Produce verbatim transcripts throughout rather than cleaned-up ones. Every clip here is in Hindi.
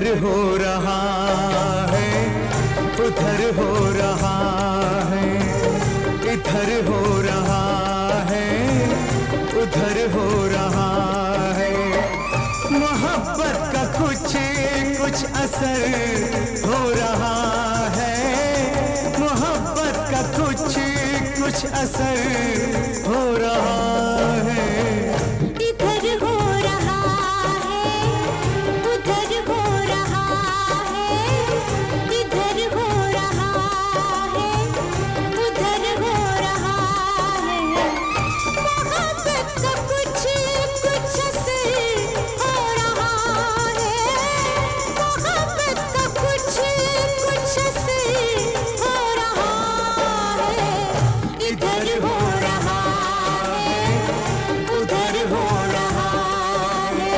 इधर हो रहा है, उधर हो रहा है, इधर हो रहा है, उधर हो रहा है। मोहब्बत का कुछ कुछ असर हो रहा है, मोहब्बत का कुछ कुछ असर हो रहा है। इधर हो रहा है, उधर हो रहा है, इधर हो रहा है, उधर हो रहा है। मोहब्बत का कुछ कुछ असर हो रहा है, मोहब्बत का कुछ कुछ असर हो रहा है। इधर हो रहा है, उधर हो रहा है।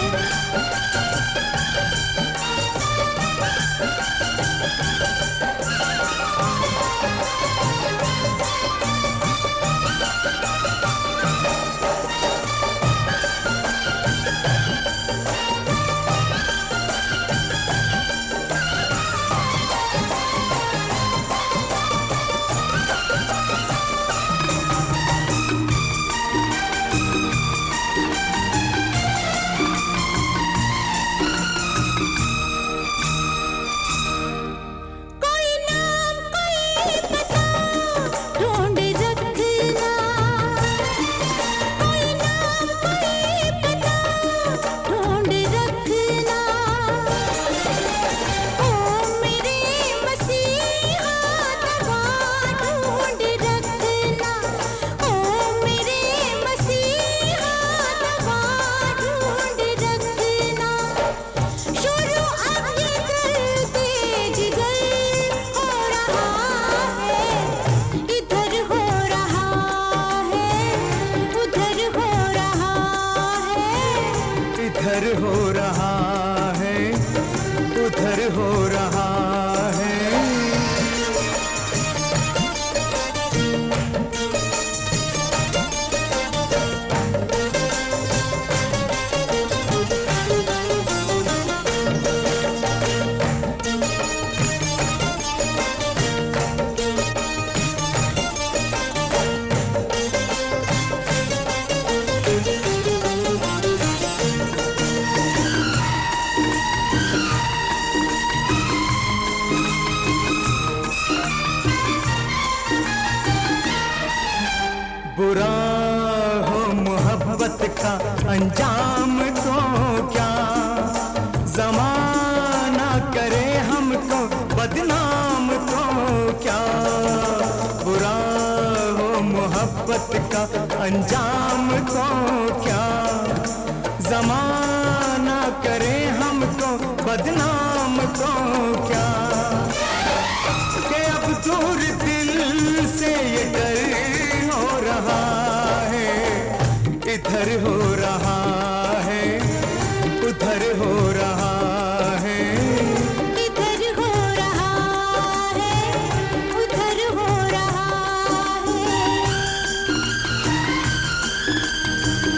कोई नाम कोई पता ढूंढ रखना, कोई नाम कोई पता ढूंढ रखना। ओ मेरे मसीहा दवा ढूंढ रखना, ओ मेरे मसीहा दवा ढूंढ रखना। शुरू अब ये दर्द जिगर हो रहा है, इधर हो रहा है, उधर हो रहा है। इधर हो रहा है, उधर हो रहा है। बुरा हो मोहब्बत का अंजाम तो क्या, ज़माना करे हमको बदनाम तो क्या। बुरा हो मोहब्बत का अंजाम तो क्या, ज़माना करे हमको बदनाम तो क्या। कि अब दूर दिल से ये डर हो रहा है, इधर हो रहा है, उधर हो रहा है। इधर हो रहा है, उधर हो रहा है।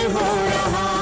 हो रहा